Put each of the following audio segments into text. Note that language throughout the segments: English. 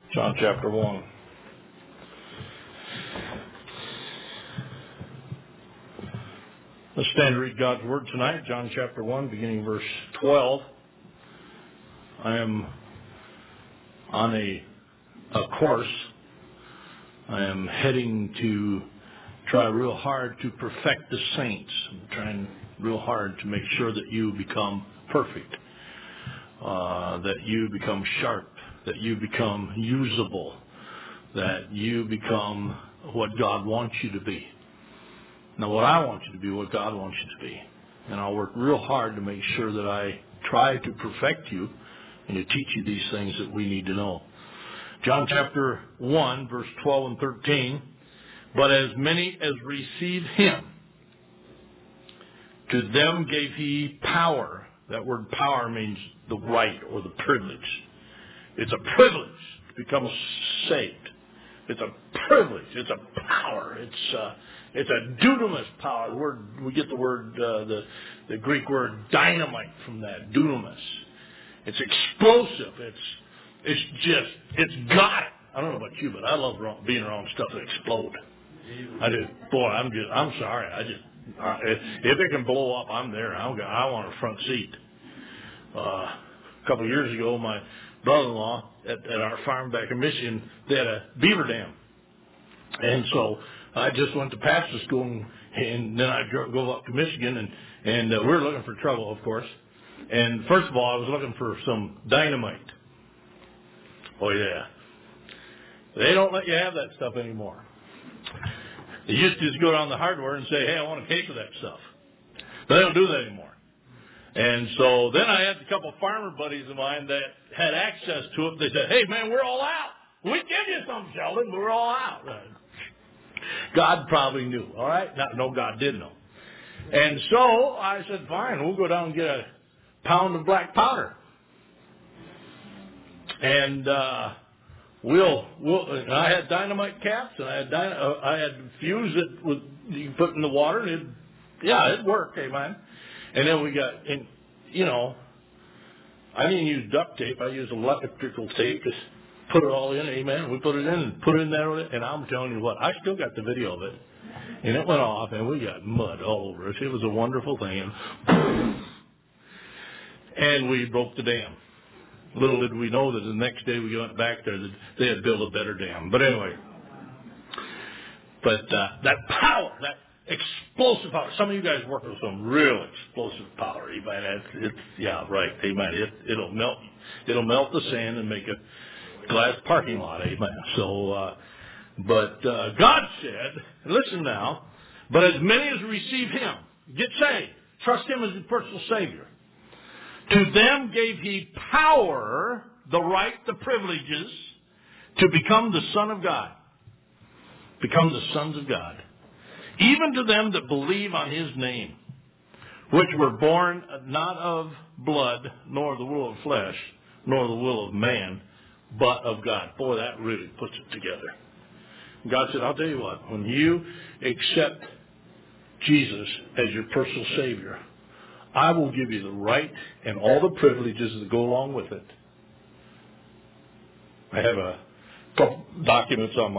John chapter 1. Let's stand to read God's Word tonight. John chapter 1, beginning verse 12. I am on a course. I am heading to try real hard to perfect the saints. I'm trying real hard to make sure that you become perfect, that you become sharp, that you become usable, that you become what God wants you to be. Now, what I want you to be, what God wants you to be. And I'll work real hard to make sure that I try to perfect you and to teach you these things that we need to know. John chapter 1, verse 12 and 13. But as many as received him, to them gave he power. That word power means the right or the privilege. It's a privilege to become saved. It's a privilege. It's a power. It's a dunamis power. The word, we get the word, the Greek word dynamite from that. Dunamis. It's explosive. It's got it. I don't know about you, but I love being around stuff that explode. I do. Boy, I'm sorry. If it can blow up, I'm there. I want a front seat. A couple of years ago, my brother-in-law at our farm back in Michigan, they had a beaver dam. And so I just went to pastor school, and then I go up to Michigan, and we were looking for trouble, of course. And first of all, I was looking for some dynamite. Oh, yeah. They don't let you have that stuff anymore. They used to just go down to the hardware and say, hey, I want a case of that stuff. But they don't do that anymore. And so then I had a couple of farmer buddies of mine that had access to it. They said, hey, man, we're all out. We give you some, Sheldon, but we're all out. God probably knew, all right? No, God did know. And so I said, fine, we'll go down and get a pound of black powder. And and I had dynamite caps, and I had fuse that you put in the water, and it worked, amen. And then we got, I didn't use duct tape. I used electrical tape to put it all in, amen. We put it in and put it in there, and I'm telling you what, I still got the video of it. And it went off, and we got mud all over us. It was a wonderful thing. And we broke the dam. Little did we know that the next day we went back there, that they had built a better dam. But anyway, that power, that explosive power. Some of you guys work with some real explosive power. Amen. Right. Amen. It'll melt the sand and make a glass parking lot. Amen. So, but God said, listen now, but as many as receive him, get saved, trust him as your personal Savior. To them gave he power, the right, the privileges, to become the Son of God. Become the sons of God. Even to them that believe on his name, which were born not of blood, nor the will of flesh, nor the will of man, but of God. Boy, that really puts it together. God said, I'll tell you what, when you accept Jesus as your personal Savior, I will give you the right and all the privileges that go along with it. I have a couple documents on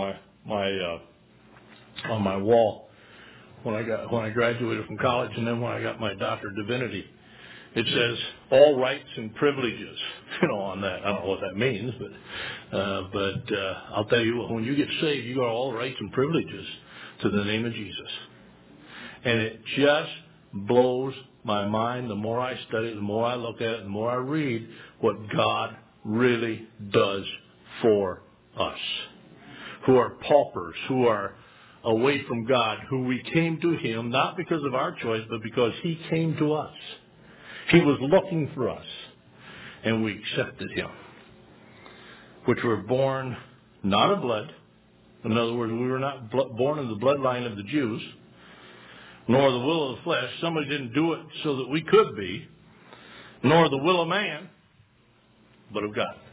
my wall when I graduated from college, and then when I got my Doctorate of Divinity. It says all rights and privileges, on that. I don't know what that means, but I'll tell you what, when you get saved, you got all rights and privileges to the name of Jesus. And it just blows my mind. The more I study it, the more I look at it, the more I read what God really does for us, who are paupers, who are away from God, who we came to him, not because of our choice, but because he came to us. He was looking for us, and we accepted him, which were born not of blood. In other words, we were not born in the bloodline of the Jews, nor the will of the flesh. Somebody didn't do it so that we could be, nor the will of man, but of God.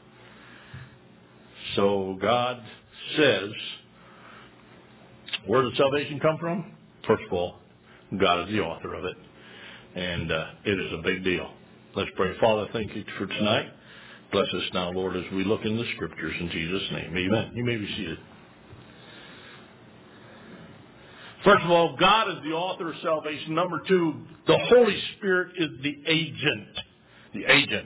So God says, where does salvation come from? First of all, God is the author of it. And it is a big deal. Let's pray. Father, thank you for tonight. Bless us now, Lord, as we look in the Scriptures in Jesus' name. Amen. You may be seated. First of all, God is the author of salvation. Number two, the Holy Spirit is the agent. The agent.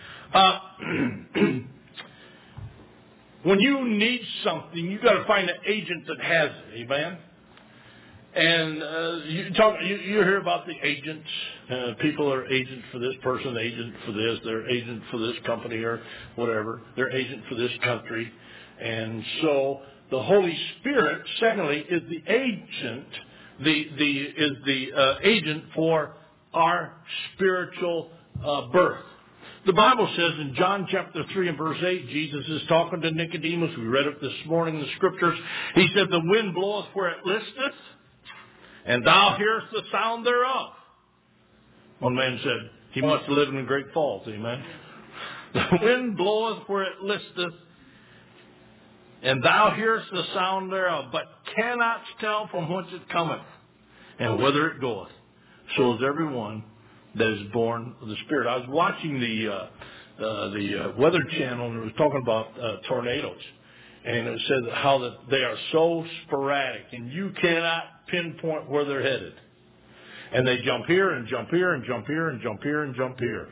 When you need something, you got to find an agent that has it. Amen. And you hear about the agents. People are agent for this person, agent for this. They're agent for this company or whatever. They're agent for this country. And so the Holy Spirit, secondly, is the agent. Is the agent for our spiritual birth. The Bible says in John chapter 3 and verse 8, Jesus is talking to Nicodemus. We read it this morning in the Scriptures. He said, "The wind bloweth where it listeth, and thou hearest the sound thereof." One man said, he must live in Great Falls. Amen. "The wind bloweth where it listeth, and thou hearest the sound thereof, but cannot tell from whence it cometh, and whither it goeth. So is everyone that is born of the Spirit." I was watching the Weather Channel, and it was talking about tornadoes. And it said how that they are so sporadic, and you cannot pinpoint where they're headed. And they jump here and jump here and jump here and jump here and jump here.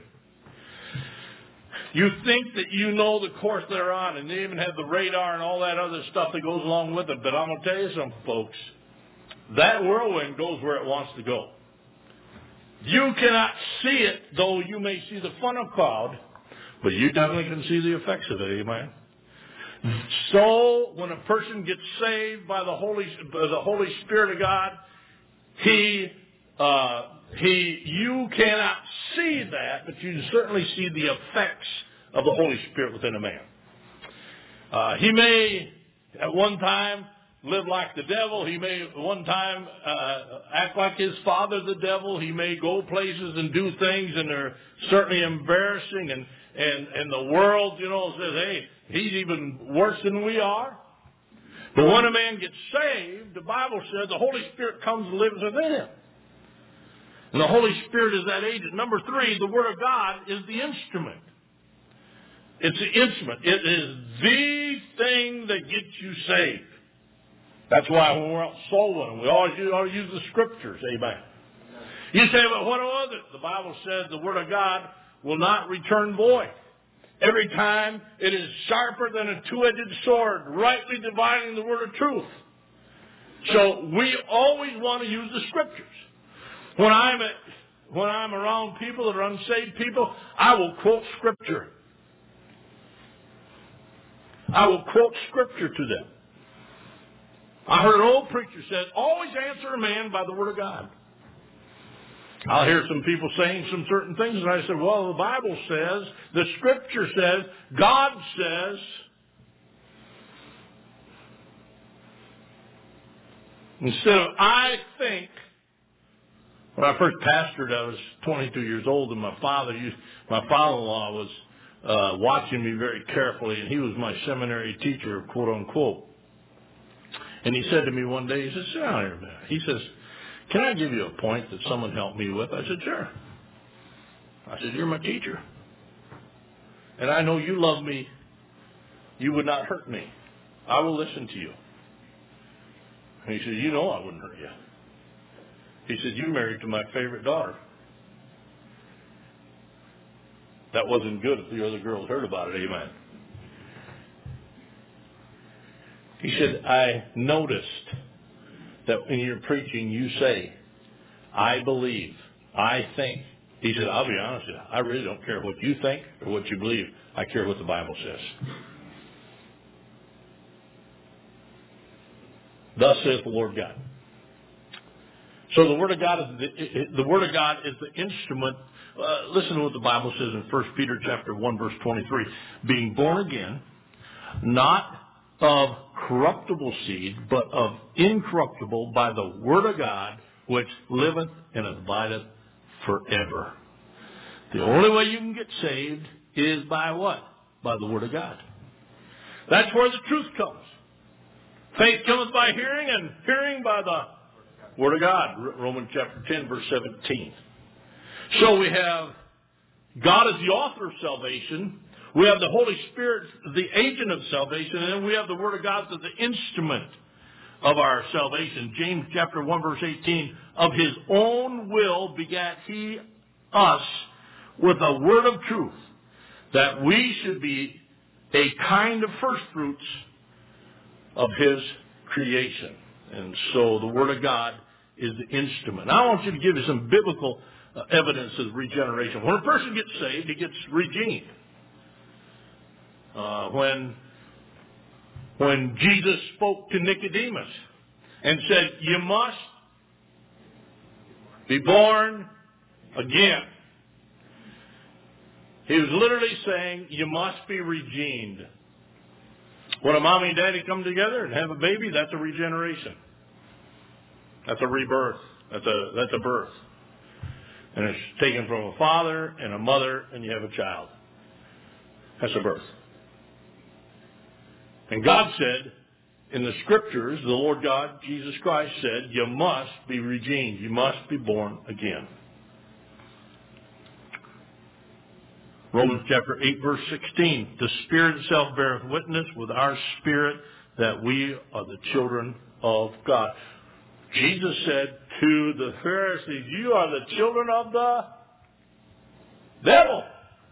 You think that you know the course they're on, and they even have the radar and all that other stuff that goes along with it. But I'm going to tell you something, folks. That whirlwind goes where it wants to go. You cannot see it, though you may see the funnel cloud, but you definitely can see the effects of it. Amen. So when a person gets saved by the Holy Spirit of God, you cannot see that, but you certainly see the effects of the Holy Spirit within a man. He may at one time live like the devil. He may at one time act like his father, the devil. He may go places and do things, and they're certainly embarrassing. And the world, says, hey, he's even worse than we are. But when a man gets saved, the Bible says the Holy Spirit comes and lives within him. And the Holy Spirit is that agent. Number three, the Word of God is the instrument. It's the instrument. It is the thing that gets you saved. That's why when we're out soul winning, we always use the Scriptures. Amen. You say, but what was it? The Bible says the Word of God will not return void. Every time it is sharper than a two-edged sword, rightly dividing the word of truth. So we always want to use the Scriptures. When I'm around people that are unsaved people, I will quote Scripture. I will quote Scripture to them. I heard an old preacher say, always answer a man by the Word of God. I'll hear some people saying some certain things, and I said, well, the Bible says, the Scripture says, God says. Instead of I think. When I first pastored, I was 22 years old, and my father-in-law was watching me very carefully, and he was my seminary teacher, quote unquote. And he said to me one day, he said, sit down here a minute. He says, can I give you a point that someone helped me with? I said, sure. I said, you're my teacher. And I know you love me. You would not hurt me. I will listen to you. And he said, you know I wouldn't hurt you. He said, you're married to my favorite daughter. That wasn't good if the other girls heard about it. Amen. He said, I noticed that when you're preaching, you say, I believe, I think. He said, I'll be honest with you. I really don't care what you think or what you believe. I care what the Bible says. Thus saith the Lord God. So the Word of God is the instrument. Listen to what the Bible says in 1 Peter chapter 1, verse 23. Being born again, not of corruptible seed, but of incorruptible by the Word of God, which liveth and abideth forever. The only way you can get saved is by what? By the Word of God. That's where the truth comes. Faith cometh by hearing, and hearing by the Word of God. Romans chapter 10, verse 17. So we have God as the author of salvation. We have the Holy Spirit, the agent of salvation, and then we have the Word of God as the instrument of our salvation. James chapter 1 verse 18, of his own will begat he us with a word of truth, that we should be a kind of first fruits of his creation. And so the Word of God is the instrument. Now I want you to give you some biblical evidence of regeneration. When a person gets saved, he gets redeemed. When Jesus spoke to Nicodemus and said, you must be born again, he was literally saying, you must be redeemed. When a mommy and daddy come together and have a baby, that's a regeneration. That's a rebirth. That's a birth. And it's taken from a father and a mother, and you have a child. That's a birth. And God said, in the Scriptures, the Lord God, Jesus Christ, said, you must be redeemed. You must be born again. Romans chapter 8, verse 16. The Spirit itself beareth witness with our spirit that we are the children of God. Jesus said to the Pharisees, you are the children of the devil.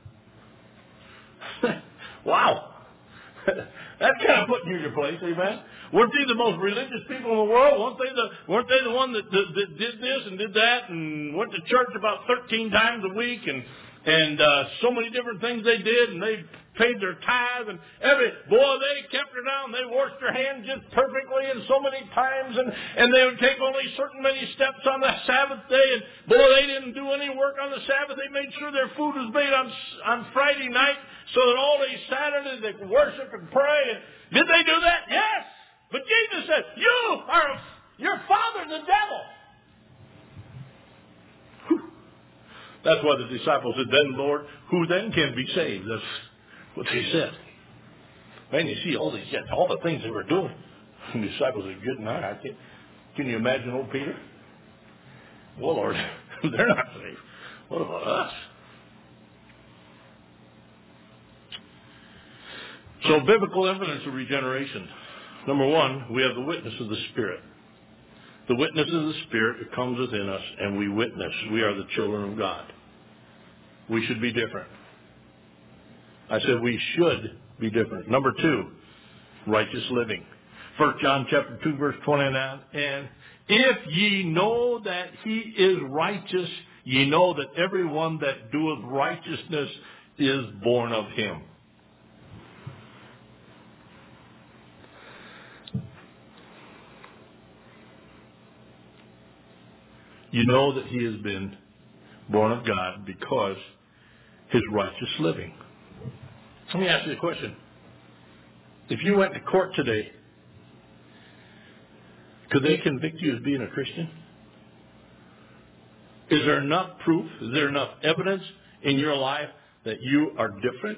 Wow. That's kind of putting you in your place, amen? Weren't they the most religious people in the world? Weren't they the one that did this and did that and went to church about 13 times a week and so many different things they did, and they paid their tithe, and they kept her down. They washed their hands just perfectly and so many times, and they would take only certain many steps on the Sabbath day, and they didn't do any work on the Sabbath. They made sure their food was made on Friday night, so that all day Saturday they could worship and pray. And did they do that? Yes. But Jesus said, you are your father, the devil. That's why the disciples said, then, Lord, who then can be saved? That's what they said. Man, you see all the things they were doing. And the disciples said, good night. Can you imagine old Peter? Well, Lord, they're not saved. What about us? So, biblical evidence of regeneration. Number one, we have the witness of the Spirit. The witness of the Spirit that comes within us, and we witness. We are the children of God. We should be different. I said we should be different. Number two, righteous living. 1 John chapter 2, verse 29. And if ye know that he is righteous, ye know that everyone that doeth righteousness is born of him. You know that he has been born of God because his righteous living. Let me ask you a question. If you went to court today, could they convict you as being a Christian? Is there enough proof? Is there enough evidence in your life that you are different?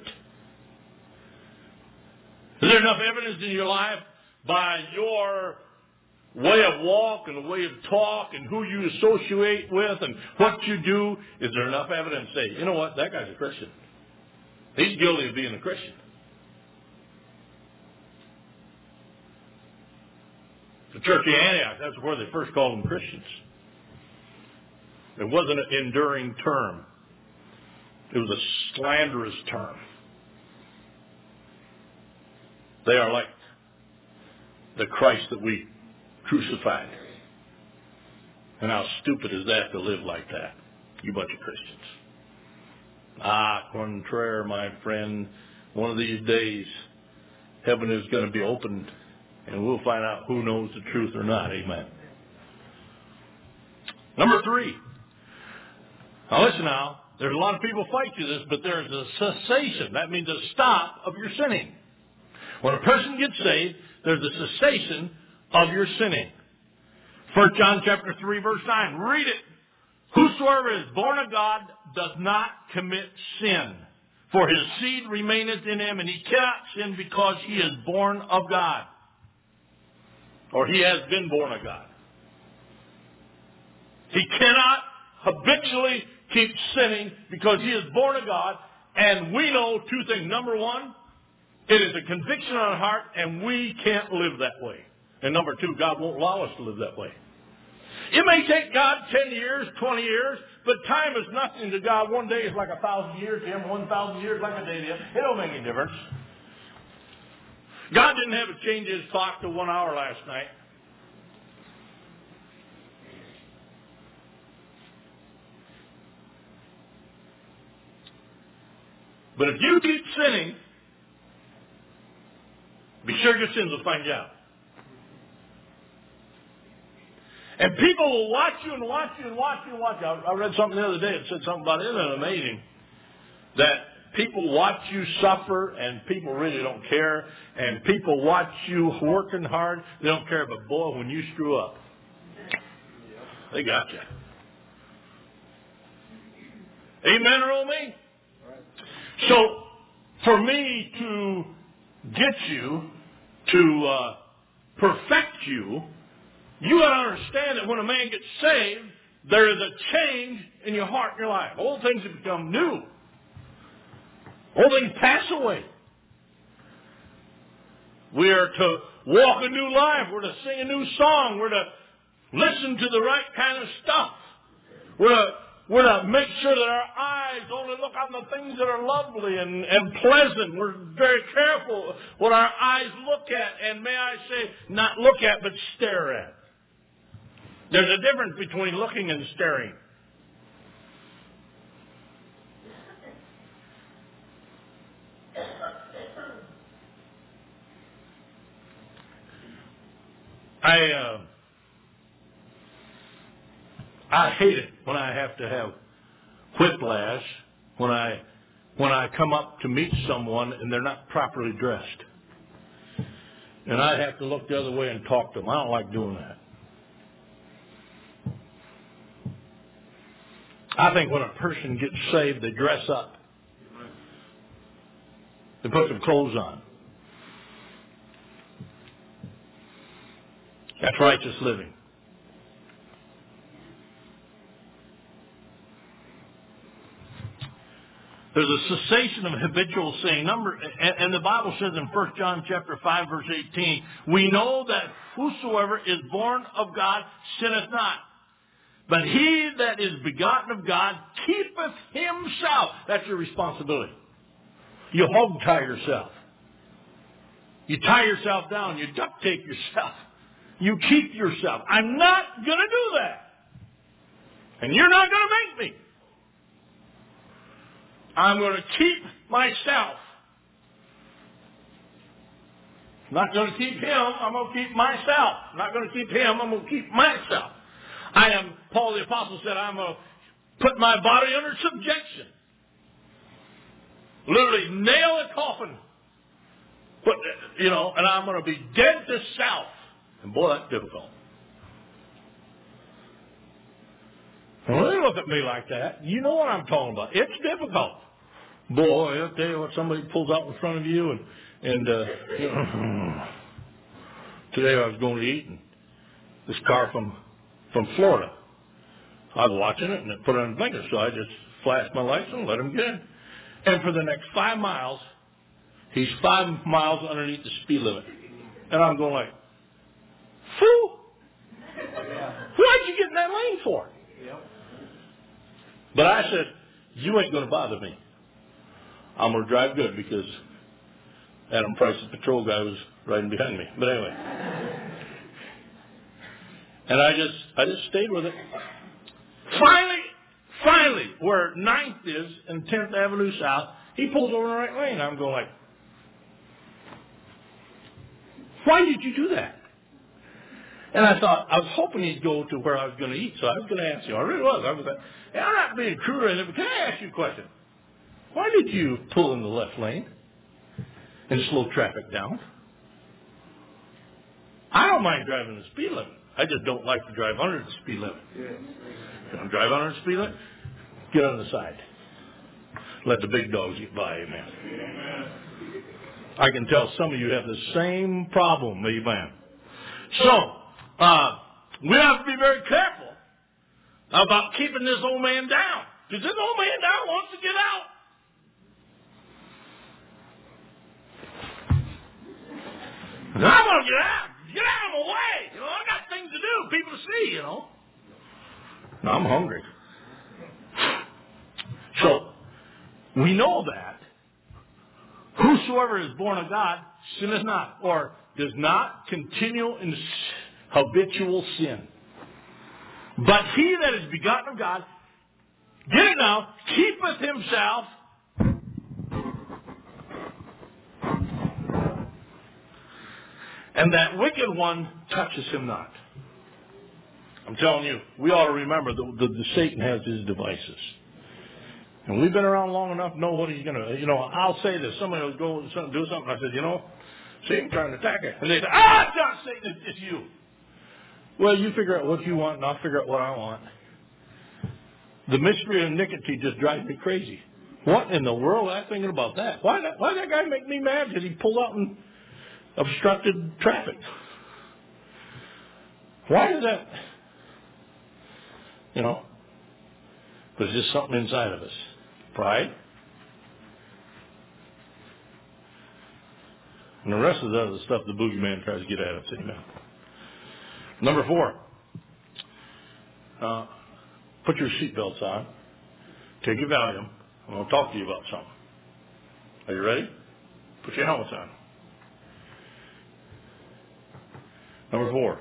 Is there enough evidence in your life by your way of walk and the way of talk and who you associate with and what you do? Is there enough evidence to say, you know what, that guy's a Christian? He's guilty of being a Christian. The church of Antioch, that's where they first called them Christians. It wasn't an enduring term. It was a slanderous term. They are like the Christ that we crucified. And how stupid is that to live like that? You bunch of Christians. Contraire, my friend. One of these days, heaven is going to be opened, and we'll find out who knows the truth or not. Amen. Number three. Now listen now. There's a lot of people fight you this, but there's a cessation. That means a stop of your sinning. When a person gets saved, there's a cessation of your sinning. 1 John chapter 3, verse 9. Read it. Whosoever is born of God does not commit sin, for his seed remaineth in him, and he cannot sin because he is born of God. Or he has been born of God. He cannot habitually keep sinning because he is born of God, And we know two things. Number one, it is a conviction on our heart, and we can't live that way. And number two, God won't allow us to live that way. It may take God 10 years, 20 years, but time is nothing to God. One day is like 1,000 years to Him, 1,000 years like a day to Him. It don't make any difference. God didn't have to change His clock to 1 hour last night. But if you keep sinning, be sure your sins will find you out. And people will watch you and watch you and watch you and watch you. I read something the other day that said something about it. Isn't it amazing that people watch you suffer and people really don't care, and people watch you working hard, they don't care, but boy, when you screw up, they got you. Amen or oh me? So, for me to get you, to perfect you, you got to understand that when a man gets saved, there is a change in your heart and your life. Old things have become new. Old things pass away. We are to walk a new life. We're to sing a new song. We're to listen to the right kind of stuff. We're to make sure that our eyes only look on the things that are lovely and pleasant. We're very careful what our eyes look at, and may I say, not look at, but stare at. There's a difference between looking and staring. I hate it when I have to have whiplash when I come up to meet someone and they're not properly dressed. And I have to look the other way and talk to them. I don't like doing that. I think when a person gets saved, they dress up. They put some clothes on. That's righteous living. There's a cessation of habitual sin. And the Bible says in 1 John chapter 5, verse 18, we know that whosoever is born of God sinneth not. But he that is begotten of God keepeth himself. That's your responsibility. You hog tie yourself. You tie yourself down. You duct tape yourself. You keep yourself. I'm not going to do that. And you're not going to make me. I'm going to keep myself. I'm not going to keep him. I'm going to keep myself. I'm not going to keep him. I'm going to keep myself. Paul the Apostle said, I'm going to put my body under subjection. Literally nail a coffin. And I'm going to be dead to self. And boy, that's difficult. Well, they look at me like that. You know what I'm talking about. It's difficult. Boy, I'll tell you what, somebody pulls out in front of you and today I was going to eat and this car from Florida. I was watching it and it put it on the blinker, so I just flashed my lights and let him get in. And for the next 5 miles, he's 5 miles underneath the speed limit. And I'm going like, fool! Why'd you get in that lane for? But I said, you ain't going to bother me. I'm going to drive good because Adam Price, the patrol guy, was riding behind me. But anyway. And I just stayed with it. Finally, where 9th is and 10th Avenue South, he pulls over in the right lane. I'm going like, why did you do that? And I thought, I was hoping he'd go to where I was going to eat, so I was going to ask you. I really was. I was like, hey, I'm not being crude or anything, but can I ask you a question? Why did you pull in the left lane and slow traffic down? I don't mind driving the speed limit. I just don't like to drive under the speed limit. If I'm driving under the speed limit, get on the side. Let the big dogs get by, amen. I can tell some of you have the same problem, amen. So, we have to be very careful about keeping this old man down. Because this old man down wants to get out. And I want to get out. Get out of my way. I got things to do, people to see, Now I'm hungry. So, we know that whosoever is born of God sinneth not, or does not continue in habitual sin. But he that is begotten of God, get it now, keepeth himself and that wicked one touches him not. I'm telling you, we ought to remember that Satan has his devices. And we've been around long enough to know what he's going to, I'll say this. Somebody will go and do something. I said, Satan's trying to attack it. And they say, it's not Satan, it's you. Well, you figure out what you want and I'll figure out what I want. The mystery of iniquity just drives me crazy. What in the world was I thinking about that? Why did that guy make me mad because he pulled out and obstructed traffic? Why is that? But it's just something inside of us. Pride. And the rest of the other stuff the boogeyman tries to get at us. Amen. Number 4. Put your seatbelts on. Take your Valium. I'm going to talk to you about something. Are you ready? Put your helmets on. Number 4.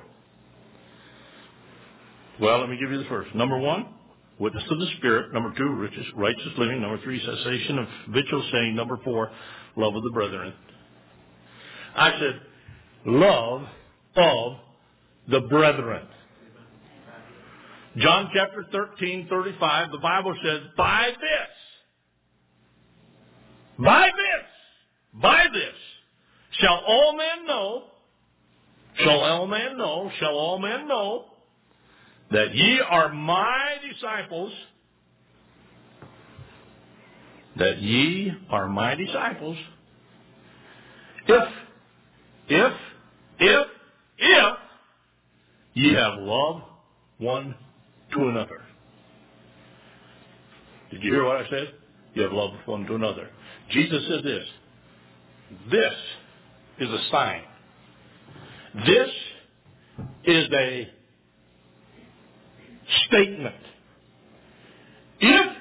Well, let me give you the first. Number 1, witness of the Spirit. Number 2, righteous living. Number 3, cessation of habitual sin. Number 4, love of the brethren. I said, love of the brethren. John chapter 13:35, the Bible says, by this shall all men know that ye are my disciples, if ye have love one to another. Did you hear what I said? You have love one to another. Jesus said this. This is a sign. This is a statement. If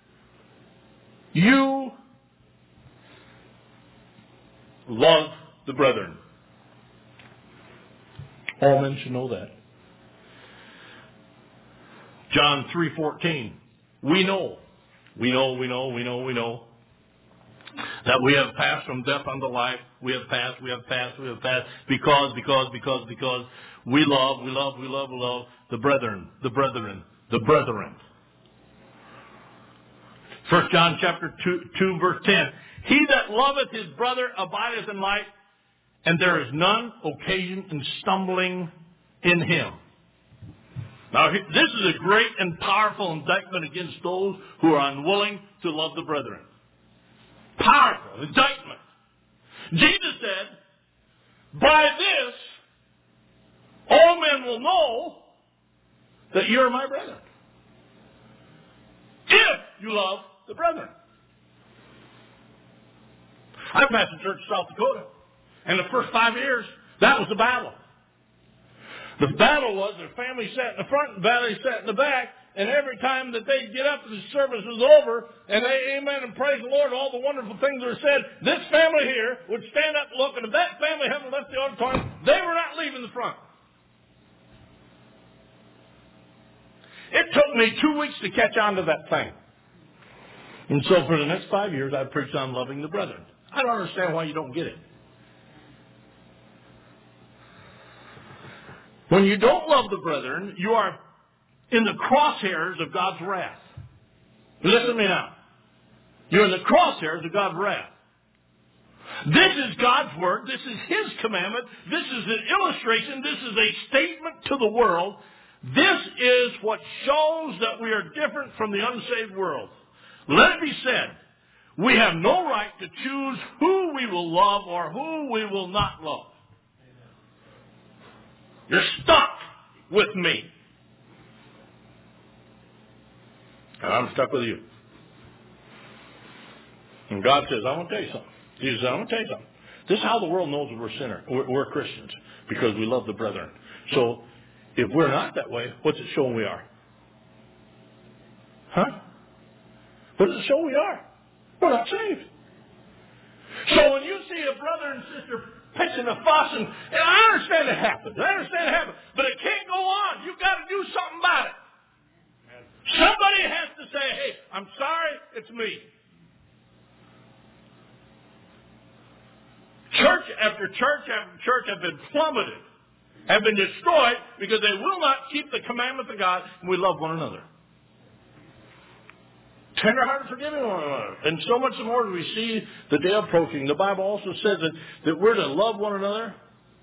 you love the brethren, all men should know that. John 3:14. We know that we have passed from death unto life. We have passed because we love the brethren. 1 John chapter 2 verse 10. He that loveth his brother abideth in light, and there is none occasion in stumbling in him. Now, this is a great and powerful indictment against those who are unwilling to love the brethren. Powerful indictment. Jesus said, by this, all men will know that you are my brethren. If you love the brethren. I pastored a church in South Dakota. And the first 5 years, that was the battle. The battle was the family sat in the front and the family sat in the back, and every time that they'd get up and the service was over, and they amen and praise the Lord, all the wonderful things that were said, this family here would stand up and look, and if that family hadn't left the auditorium, they were not leaving the front. It took me 2 weeks to catch on to that thing. And so for the next 5 years, I preached on loving the brethren. I don't understand why you don't get it. When you don't love the brethren, you are in the crosshairs of God's wrath. Listen to me now. You're in the crosshairs of God's wrath. This is God's word. This is His commandment. This is an illustration. This is a statement to the world. This is what shows that we are different from the unsaved world. Let it be said, we have no right to choose who we will love or who we will not love. You're stuck with me. And I'm stuck with you. And God says, I want to tell you something. Jesus said, I want to tell you something. This is how the world knows we're Christians, because we love the brethren. So if we're not that way, what's it showing we are? Huh? What does it show we are? We're not saved. So when you see a brother and sister pitching a fuss, and I understand it happens. But it can't go on. You've got to do something about it. Somebody has to say, hey, I'm sorry, it's me. Church after church after church have been plummeted, have been destroyed, because they will not keep the commandments of God, and we love one another. Tender-hearted, forgiving one another. And so much more as we see the day approaching. The Bible also says that we're to love one another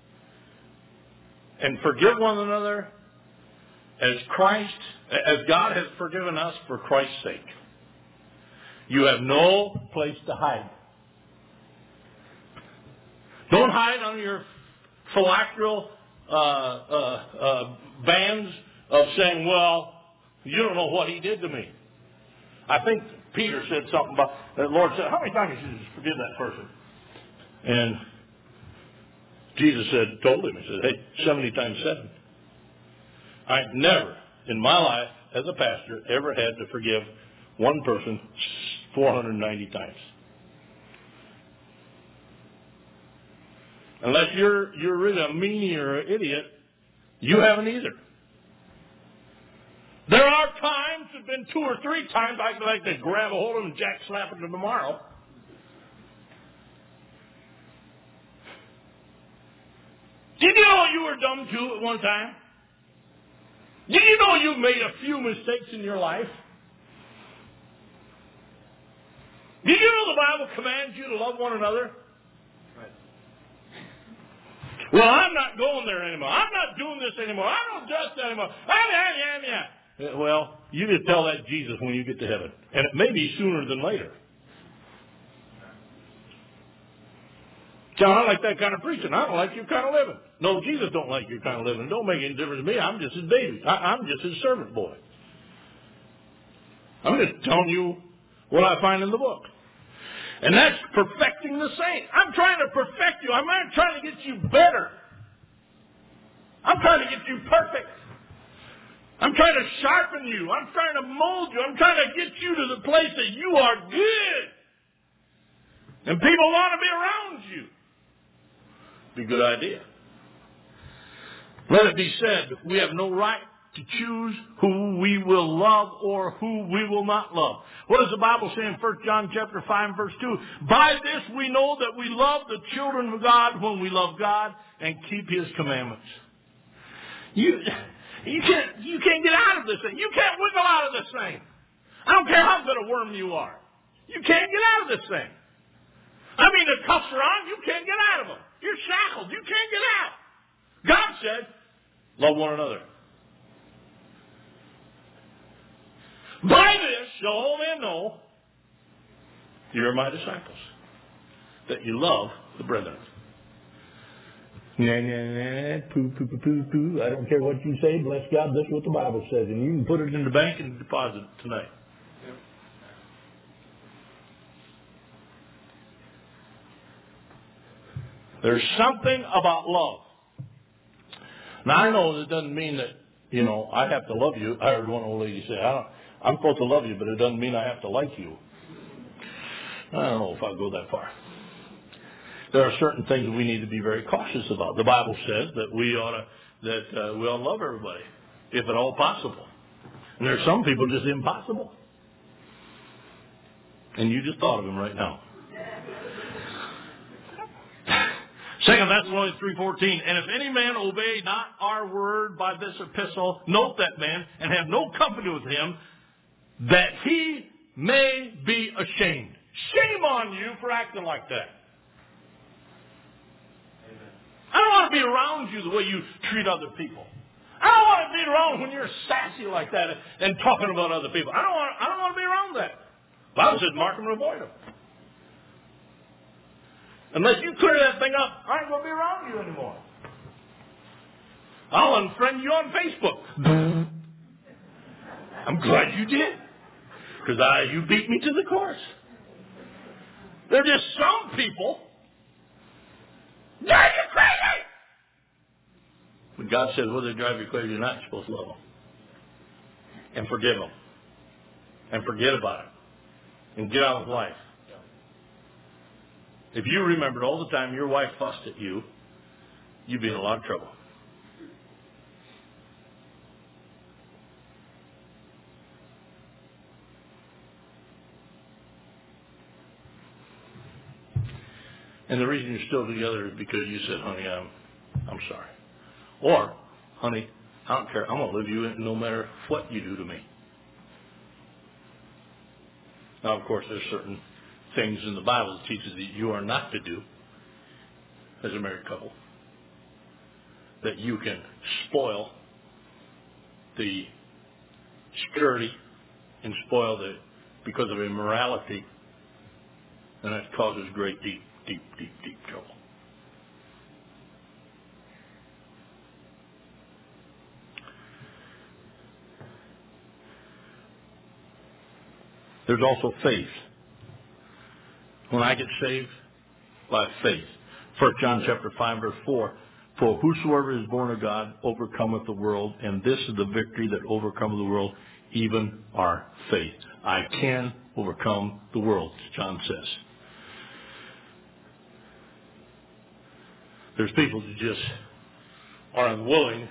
and forgive one another as God has forgiven us for Christ's sake. You have no place to hide. Don't hide under your phylacteral bands of saying, well, you don't know what he did to me. I think Peter said something about, the Lord said, how many times did you forgive that person? And Jesus told him, he said, hey, 70 times 7. I've never in my life as a pastor ever had to forgive one person 490 times. Unless you're really a meanie or an idiot, you haven't either. There are times, there's been 2 or 3 times, I'd like to grab a hold of him and jack slap him tomorrow. Did you know you were dumb too at one time? Did you know you've made a few mistakes in your life? Did you know the Bible commands you to love one another? Right. Well, I'm not going there anymore. I'm not doing this anymore. I don't dress that anymore. Well, you just tell that to Jesus when you get to heaven. And it may be sooner than later. John, I like that kind of preaching. I don't like your kind of living. No, Jesus don't like your kind of living. It don't make any difference to me. I'm just his baby. I'm just his servant boy. I'm just telling you what I find in the book. And that's perfecting the saint. I'm trying to perfect you. I'm not trying to get you better. I'm trying to get you perfect. I'm trying to sharpen you. I'm trying to mold you. I'm trying to get you to the place that you are good. And people want to be around you. Be a good idea. Let it be said, we have no right to choose who we will love or who we will not love. What does the Bible say in 1 John chapter 5 verse 2? By this we know that we love the children of God when we love God and keep his commandments. You can't get out of this thing. You can't wiggle out of this thing. I don't care how good a worm you are. You can't get out of this thing. I mean, the cuffs are on. You can't get out of them. You're shackled. You can't get out. God said, love one another. By this shall all men know you're my disciples, that you love the brethren. Nah, nah, nah, poo, poo, poo, poo, poo. I don't care what you say. Bless God, this is what the Bible says. And you can put it in the bank and deposit it tonight. Yep. There's something about love. Now, I know that doesn't mean that, I have to love you. I heard one old lady say, I'm supposed to love you, but it doesn't mean I have to like you. I don't know if I'll go that far. There are certain things we need to be very cautious about. The Bible says that we ought to love everybody, if at all possible. And there are some people just impossible. And you just thought of them right now. 2 Thessalonians 3:14, and if any man obey not our word by this epistle, note that man, and have no company with him, that he may be ashamed. Shame on you for acting like that. I don't want to be around you the way you treat other people. I don't want to be around when you're sassy like that and talking about other people. I don't want to be around that. The Bible says mark them and avoid them. Unless you clear that thing up, I ain't going to be around you anymore. I'll unfriend you on Facebook. I'm glad you did. Because you beat me to the course. There are just some people But God says, whether they drive you crazy or not, you're supposed to love them. And forgive them. And forget about it. And get on with life. If you remembered all the time your wife fussed at you, you'd be in a lot of trouble. And the reason you're still together is because you said, honey, I'm sorry. Or, honey, I don't care. I'm going to live you in no matter what you do to me. Now, of course, there's certain things in the Bible that teaches that you are not to do as a married couple. That you can spoil the security and spoil because of immorality. And that causes great, deep trouble. There's also faith. When I get saved, by faith. 1 John chapter 5, verse 4. For whosoever is born of God overcometh the world, and this is the victory that overcometh the world, even our faith. I can overcome the world, John says. There's people that just are unwilling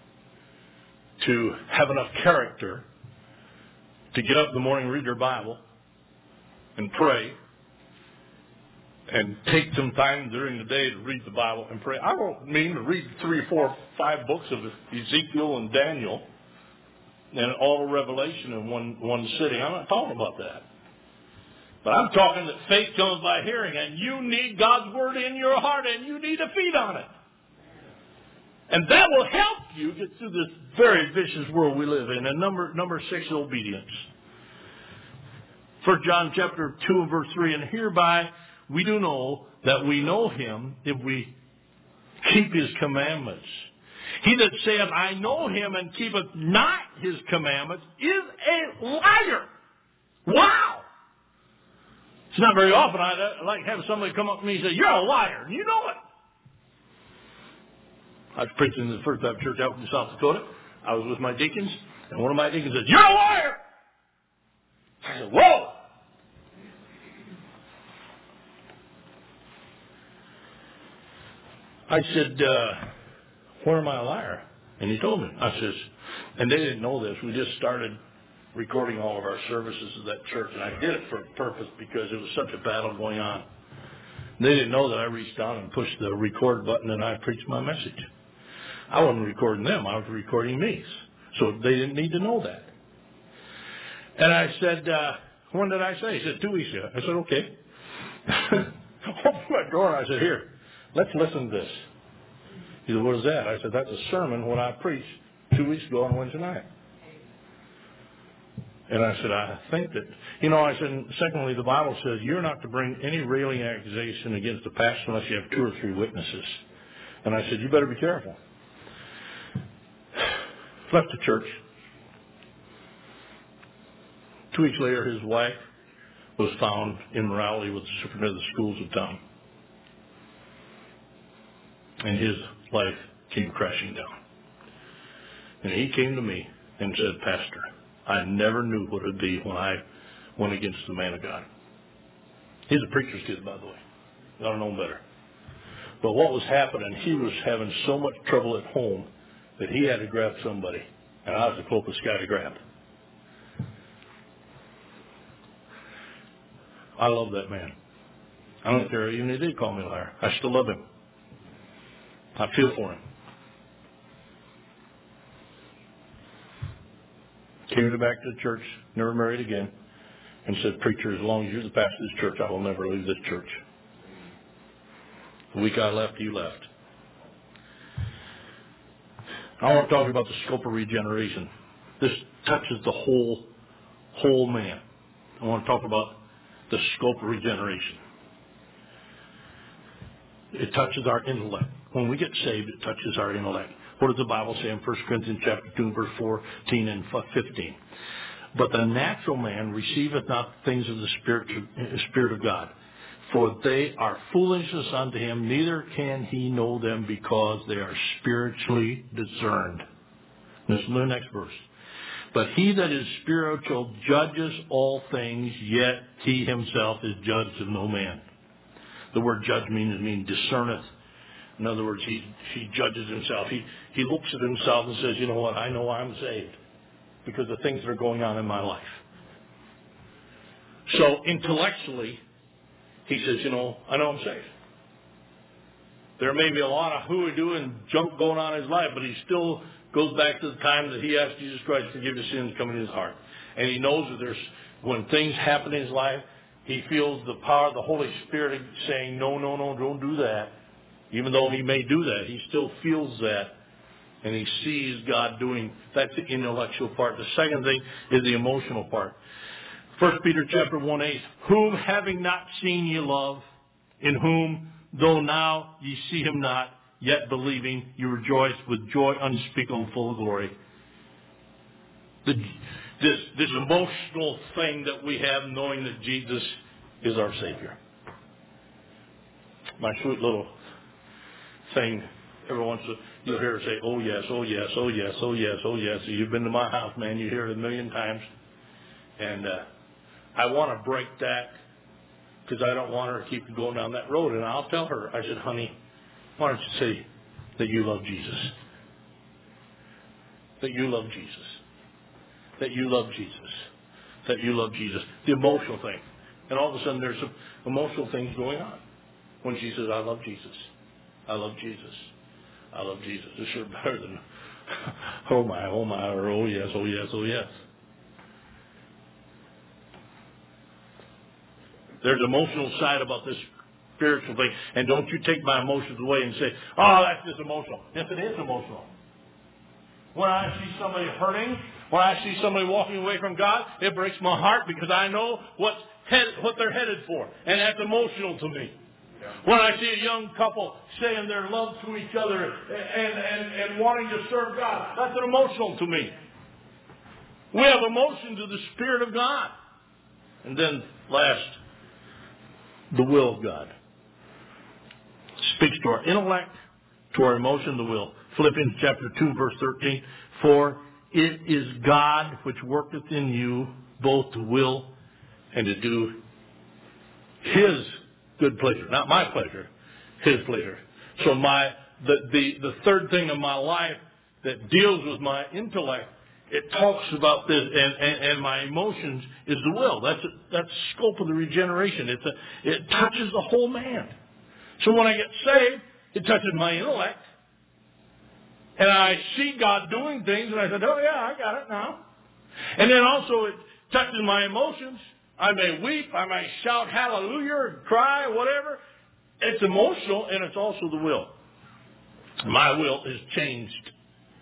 to have enough character to get up in the morning, read their Bible, and pray, and take some time during the day to read the Bible and pray. I don't mean to read 3, 4, 5 books of Ezekiel and Daniel and all of Revelation in one sitting. I'm not talking about that. But I'm talking that faith comes by hearing, and you need God's Word in your heart, and you need to feed on it. And that will help you get through this very vicious world we live in. And number 6 is obedience. 1 John chapter 2 and verse 3, and hereby we do know that we know him if we keep his commandments. He that saith, I know him, and keepeth not his commandments, is a liar. Wow! It's not very often I like having somebody come up to me and say, you're a liar, and you know it. I was preaching in the First Baptist Church out in South Dakota. I was with my deacons, and one of my deacons said, you're a liar! I said, whoa! I said, where am I a liar? And he told me. I says, and they didn't know this. We just started recording all of our services at that church, and I did it for a purpose because it was such a battle going on. And they didn't know that I reached down and pushed the record button and I preached my message. I wasn't recording them. I was recording me. So they didn't need to know that. And I said, when did I say? He said, 2 weeks ago. I said, okay. Opened my door and I said, here, let's listen to this. He said, what is that? I said, that's a sermon when I preached 2 weeks ago on Wednesday night. And I said, I think that, I said, secondly, the Bible says you're not to bring any railing accusation against the pastor unless you have 2 or 3 witnesses. And I said, you better be careful. Left the church. 2 weeks later, his wife was found in morality with the superintendent of the schools of town. And his life came crashing down. And he came to me and said, Pastor, I never knew what it would be when I went against the man of God. He's a preacher's kid, by the way. I don't know better. But what was happening, he was having so much trouble at home that he had to grab somebody. And I was the closest guy to grab. I love that man. I don't care, even if he did call me a liar. I still love him. I feel for him. Came back to the church, never married again, and said, preacher, as long as you're the pastor of this church, I will never leave this church. The week I left, you left. I want to talk about the scope of regeneration. This touches the whole man. I want to talk about the scope of regeneration. It touches our intellect. When we get saved, it touches our intellect. What does the Bible say in 1 Corinthians chapter 2, verse 14 and 15? But the natural man receiveth not things of the Spirit of God, For they are foolishness unto him, neither can he know them because they are spiritually discerned. Listen to the next verse. But he that is spiritual judges all things, yet he himself is judged of no man. The word judge means discerneth. In other words, he judges himself. He looks at himself and says, you know what, I know I'm saved because of things that are going on in my life. So intellectually, he says, you know, I know I'm saved. There may be a lot of hoo-doo and junk going on in his life, but he still goes back to the time that he asked Jesus Christ to forgive his sins come in his heart. And he knows that when things happen in his life, he feels the power of the Holy Spirit saying, no, don't do that. Even though he may do that, he still feels that. And he sees God doing, that's the intellectual part. The second thing is the emotional part. 1 Peter chapter 1:8, whom having not seen ye love, in whom, though now ye see him not, yet believing, you rejoice with joy unspeakable, full of glory. This emotional thing that we have, knowing that Jesus is our Savior. My sweet little thing, every once in a while, you'll hear her say, oh yes, oh yes, oh yes, oh yes, oh yes. So you've been to my house, man. You hear it a million times. And I want to break that because I don't want her to keep going down that road. And I'll tell her, I said, honey, why don't you say that you love Jesus? That you love Jesus. That you love Jesus. That you love Jesus. The emotional thing. And all of a sudden there's some emotional things going on. When she says, I love Jesus. I love Jesus. I love Jesus. It's sure better than, oh my, or oh yes, oh yes, oh yes. There's an emotional side about this spiritual thing. And don't you take my emotions away and say, oh, that's just emotional. Yes, it is emotional. When I see somebody hurting, when I see somebody walking away from God, it breaks my heart because I know what they're headed for. And that's emotional to me. When I see a young couple saying their love to each other and wanting to serve God, that's emotional to me. We have emotion to the Spirit of God. And then last, the will of God. Speaks to our intellect, to our emotion, the will. Philippians chapter 2, verse 13. For it is God which worketh in you both to will and to do His good pleasure. Not my pleasure, His pleasure. So the third thing in my life that deals with my intellect, it talks about this, and my emotions is the will. That's the scope of the regeneration. It touches the whole man. So when I get saved, it touches my intellect. And I see God doing things, and I said, oh yeah, I got it now. And then also it touches my emotions. I may weep, I may shout hallelujah, or cry, whatever. It's emotional, and it's also the will. My will is changed.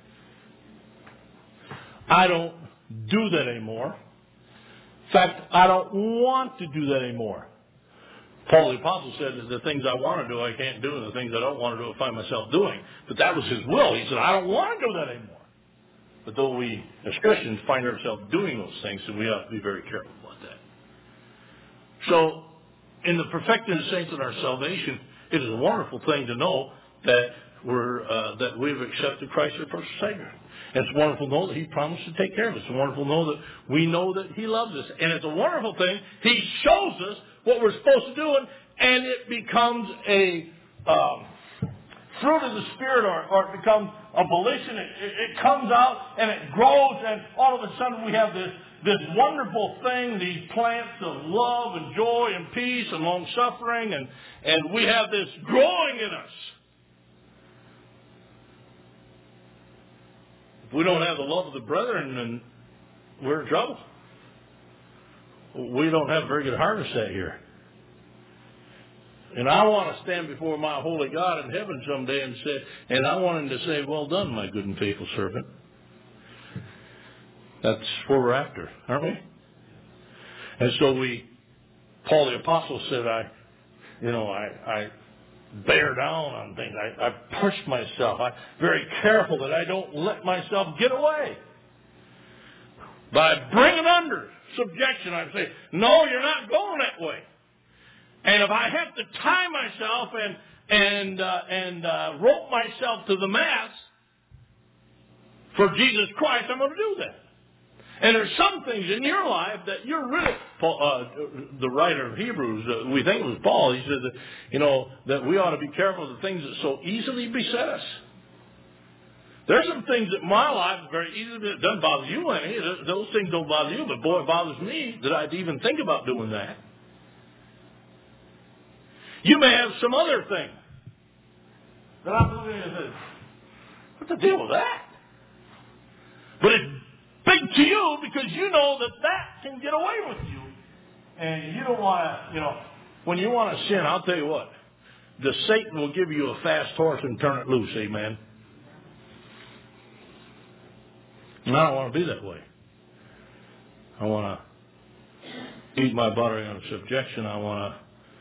I don't do that anymore. In fact, I don't want to do that anymore. Paul the Apostle said that the things I want to do, I can't do, and the things I don't want to do, I find myself doing. But that was his will. He said, I don't want to do that anymore. But though we, as Christians, find ourselves doing those things, so we have to be very careful about that. So, in the perfecting of the saints in our salvation, it is a wonderful thing to know that we've accepted Christ as our personal Savior. And it's wonderful to know that He promised to take care of us. It's wonderful to know that we know that He loves us. And it's a wonderful thing. He shows us what we're supposed to do, and it becomes a fruit of the Spirit, or it becomes a volition. It comes out and it grows, and all of a sudden we have this wonderful thing, these plants of love and joy and peace and long suffering, and we have this growing in us. If we don't have the love of the brethren, then we're in trouble. We don't have a very good harvest that year. And I want to stand before my holy God in heaven someday and I want Him to say, well done, my good and faithful servant. That's what we're after, aren't we? And so Paul the Apostle said, I bear down on things. I push myself. I'm very careful that I don't let myself get away. But I bring it under subjection. I say, no, you're not going that way. And if I have to tie myself and rope myself to the mast for Jesus Christ, I'm going to do that. And there's some things in your life that you're really, the writer of Hebrews, we think it was Paul, he said that, that we ought to be careful of the things that so easily beset us. There's some things in my life that very easily, it doesn't bother you any, those things don't bother you, but boy, it bothers me that I'd even think about doing that. You may have some other thing that I'm looking at and say, what's the deal with that? But it's big to you because you know that can get away with you. And you don't want to, when you want to sin, I'll tell you what, the Satan will give you a fast horse and turn it loose, amen? And I don't want to be that way. I want to eat my butter in subjection. I want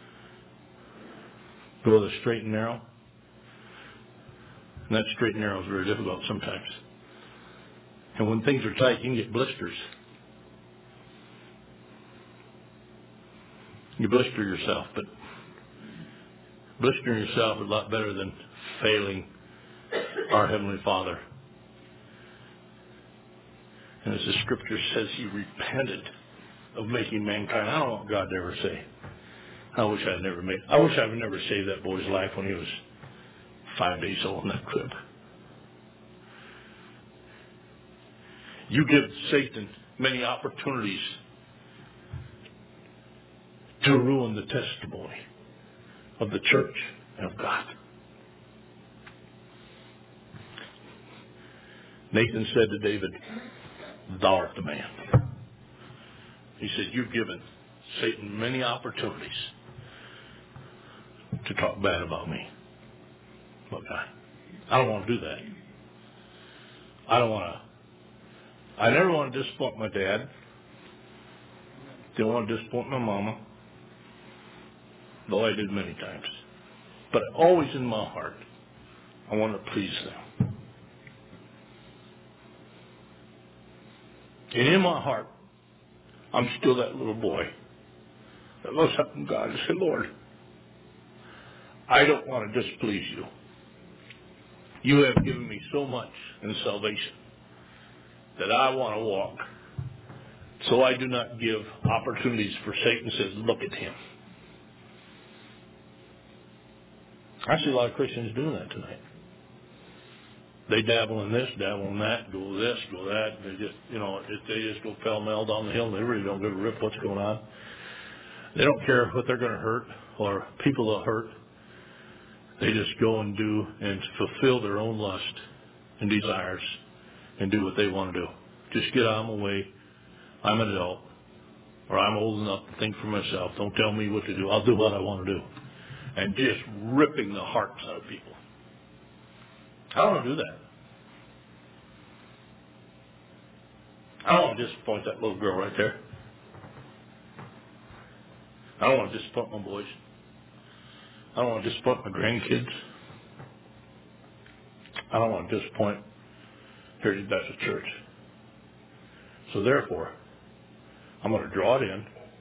to go the straight and narrow. And that straight and narrow is very difficult sometimes. And when things are tight, you can get blisters. You blister yourself, but blistering yourself is a lot better than failing our Heavenly Father. And as the Scripture says, He repented of making mankind. I don't want God to ever say, I wish I'd never saved that boy's life when he was 5 days old in that crib. You give Satan many opportunities to ruin the testimony of the church and of God. Nathan said to David, thou art the man. He said, you've given Satan many opportunities to talk bad about me. But I don't want to do that. I never want to disappoint my dad. Didn't want to disappoint my mama. Though I did many times. But always in my heart, I want to please them. And in my heart, I'm still that little boy that looks up to God and says, Lord, I don't want to displease you. You have given me so much in salvation that I want to walk. So I do not give opportunities for Satan says, look at him. I see a lot of Christians doing that tonight. They dabble in this, dabble in that, go this, go that. They just go pell-mell down the hill and they really don't give a rip what's going on. They don't care what they're going to hurt or people they'll hurt. They just go and do and fulfill their own lust and desires and do what they want to do. Just get out of my way. I'm an adult or I'm old enough to think for myself. Don't tell me what to do. I'll do what I want to do. And just ripping the hearts out of people. I don't want to do that. I don't want to disappoint that little girl right there. I don't want to disappoint my boys. I don't want to disappoint my grandkids. I don't want to disappoint Heritage Baptist Church. So therefore, I'm going to draw it in.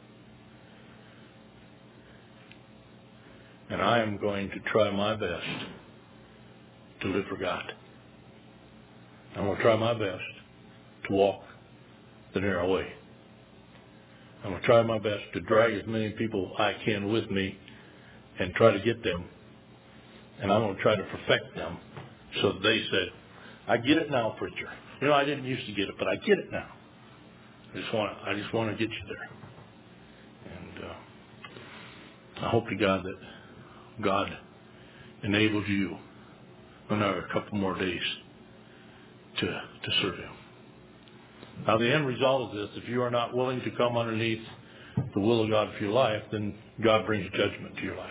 And I am going to try my best to live for God. I'm going to try my best to walk the narrow way. I'm going to try my best to drag as many people I can with me and try to get them. And I'm going to try to perfect them so that they say, I get it now, preacher. I didn't used to get it, but I get it now. I just want to get you there. And I hope to God that God enables you another couple more days to serve Him. Now, the end result of this, if you are not willing to come underneath the will of God for your life, then God brings judgment to your life.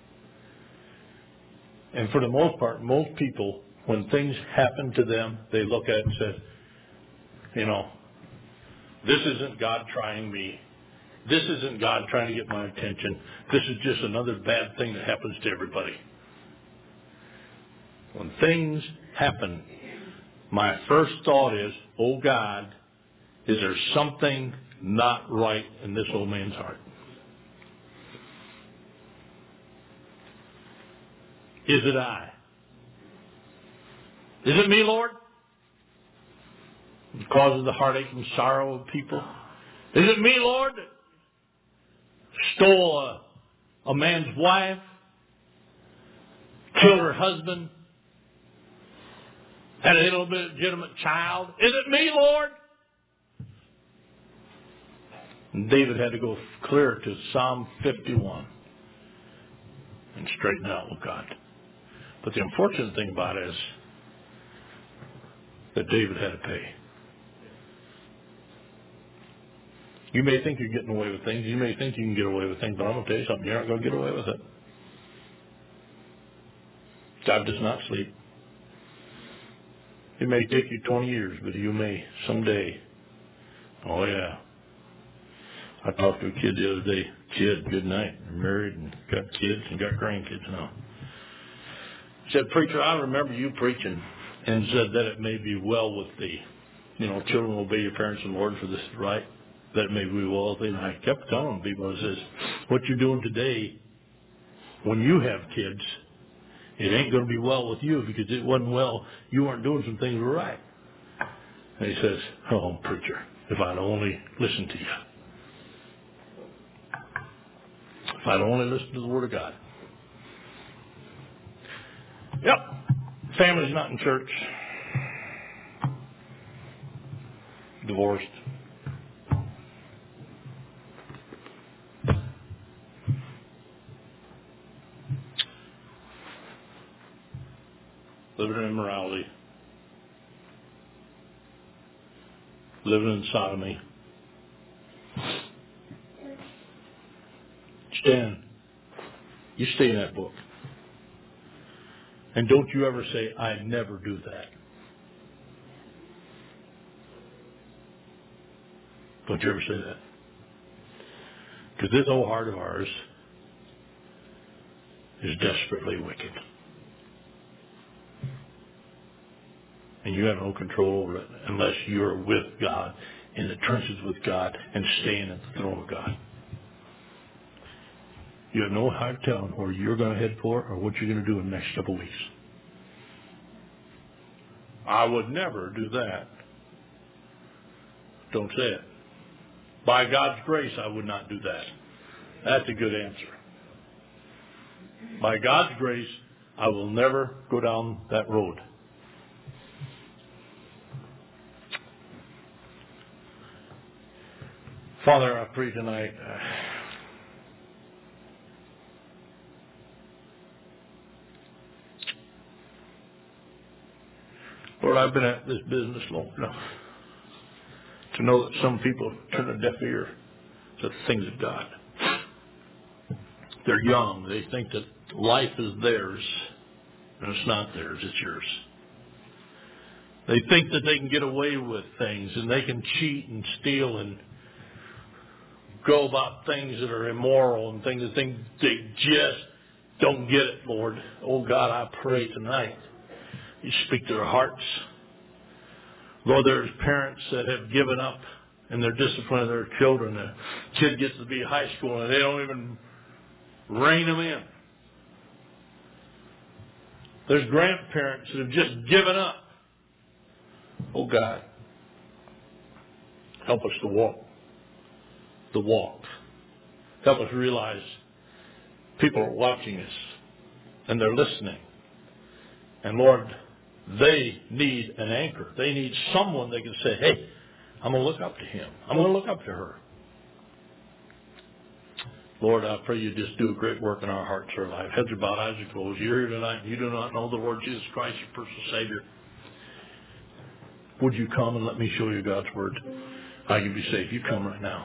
And for the most part, most people, when things happen to them, they look at it and say, this isn't God trying me. This isn't God trying to get my attention. This is just another bad thing that happens to everybody. When things happen, my first thought is, oh God, is there something not right in this old man's heart? Is it I? Is it me, Lord? It causes the heartache and sorrow of people. Is it me, Lord, that stole a man's wife, killed her husband, had an illegitimate child? Is it me, Lord? And David had to go clear to Psalm 51 and straighten out with God. But the unfortunate thing about it is that David had to pay. You may think you're getting away with things. You may think you can get away with things, but I'm going to tell you something. You're not going to get away with it. God does not sleep. It may take you 20 years, but you may someday. Oh, yeah. I talked to a kid the other day. Kid, good night. They're married and got kids and got grandkids now. Said, preacher, I remember you preaching and said that it may be well with thee. Children obey your parents in the Lord, for this is right. That it may be well with thee. And I kept telling people, I says, what you're doing today, when you have kids, it ain't going to be well with you because it wasn't well. You weren't doing some things right. And he says, oh, preacher, if I'd only listened to you. If I'd only listened to the Word of God. Yep. Family's not in church. Divorced. Living in immorality. Living in sodomy. Stan, you stay in that book. And don't you ever say, I never do that. Don't you ever say that. Because this old heart of ours is desperately wicked. And you have no control over it unless you're with God, in the trenches with God, and staying at the throne of God. You have no hard telling where you're going to head for or what you're going to do in the next couple of weeks. I would never do that. Don't say it. By God's grace, I would not do that. That's a good answer. By God's grace, I will never go down that road. Father, I pray tonight. Lord, I've been at this business long enough to know that some people turn a deaf ear to the things of God. They're young. They think that life is theirs, and it's not theirs, it's yours. They think that they can get away with things, and they can cheat and steal and go about things that are immoral and things that they just don't get it, Lord. Oh, God, I pray tonight you speak to their hearts. Lord, there's parents that have given up in their discipline of their children. The kid gets to be high school and they don't even rein them in. There's grandparents that have just given up. Oh, God, help us to walk the walk. Help us realize people are watching us and they're listening. And Lord, they need an anchor. They need someone they can say, hey, I'm going to look up to him. I'm going to look up to her. Lord, I pray you just do a great work in our hearts, our life. Heads are bowed, eyes are closed. You're here tonight and you do not know the Lord Jesus Christ, your personal Savior. Would you come and let me show you God's Word? I can be saved. You come right now.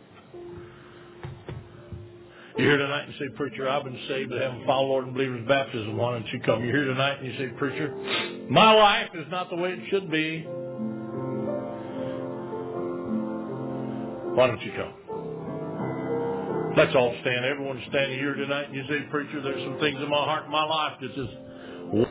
You're here tonight and you say, preacher, I've been saved but haven't followed Lord and believer's baptism. Why don't you come? You're here tonight and you say, preacher, my life is not the way it should be. Why don't you come? Let's all stand. Everyone's standing here tonight and you say, preacher, there's some things in my heart and my life that just